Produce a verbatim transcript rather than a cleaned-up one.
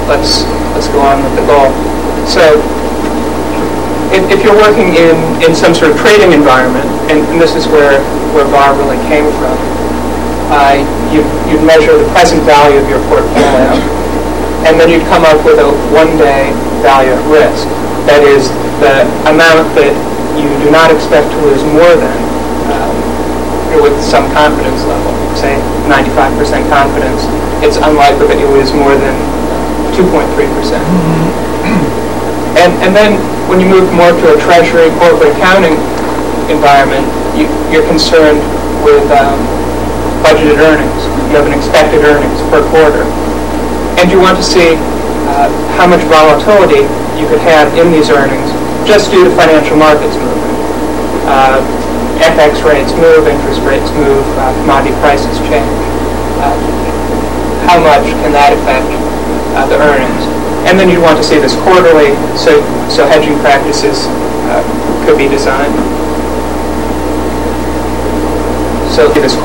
let's let's go on with the goal. So if, if you're working in, in some sort of trading environment, and, and this is where, where V A R really came from, uh, you, you'd measure the present value of your portfolio, and then you'd come up with a one-day value at risk. That is the amount that you do not expect to lose more than um, with some confidence level, say ninety-five percent confidence. It's unlikely that you lose more than two point three percent. And, and then when you move more to a treasury corporate accounting environment, you, you're concerned with um, budgeted earnings. You have an expected earnings per quarter. And you want to see uh, how much volatility you could have in these earnings just due to financial markets moving. Uh, F X rates move, interest rates move, uh, commodity prices change. Uh, how much can that affect uh, the earnings? And then you want to see this quarterly, so so hedging practices uh, could be designed. So this